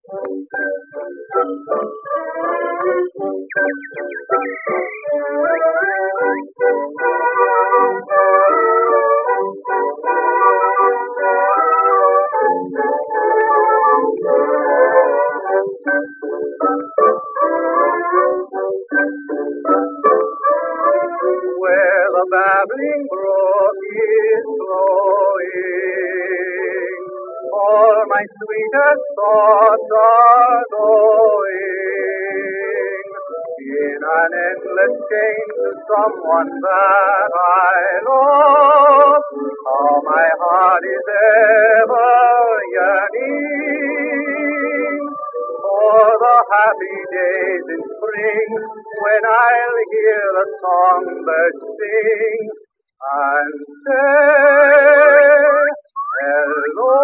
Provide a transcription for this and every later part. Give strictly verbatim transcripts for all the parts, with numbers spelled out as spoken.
Where the babbling brook is flowing, all my sweetest thoughts are going in an endless chain to someone that I love. How my heart is ever yearning for the happy days in spring when I'll hear the songbirds sing and say hello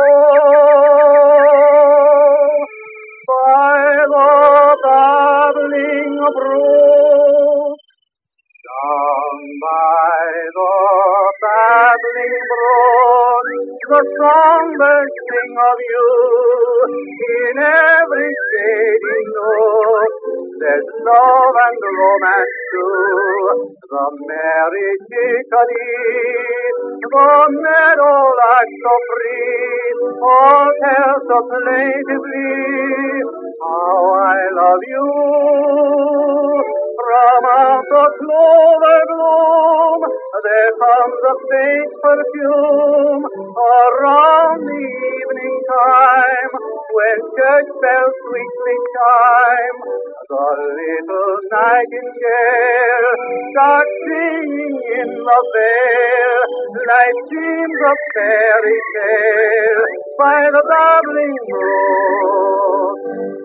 by the babbling brook. Down by the babbling brook, the songbirds sing of you. In every shady nook, there's love and romance too. The merry chickadee, the meadowlark so free, all tell so plaintively how I love you. From out the clover bloom, there comes a faint perfume around the evening time, when church bells sweetly chime. The little nightingale starts singing in the vale. Life seems a fairy tale by the babbling brook.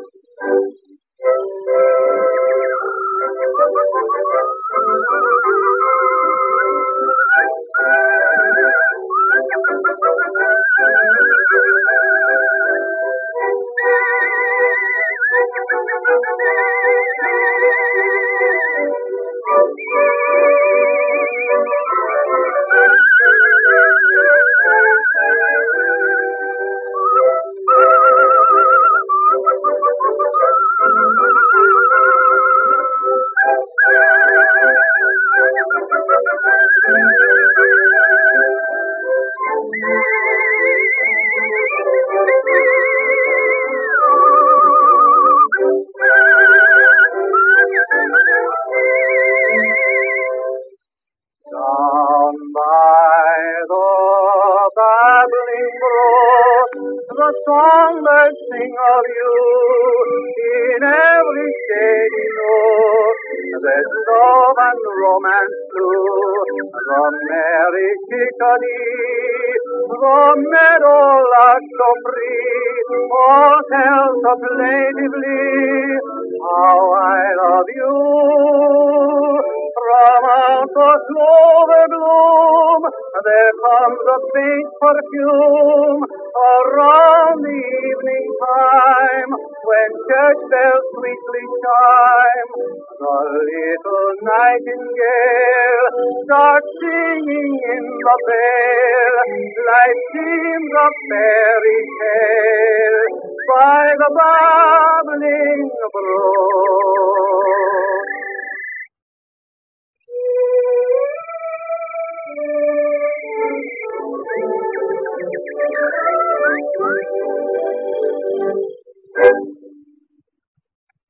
Down by the babbling brook, the songbirds sing of you. In every shady nook, there's love and romance too. The merry chickadee, the meadowlark so free, all tell so plaintively how I love you. From out the clover bloom, there comes a faint perfume around the evening time, when church bells sweetly chime. The little nightingale starts singing in the vale. Life seems a fairy tale by the babbling brook.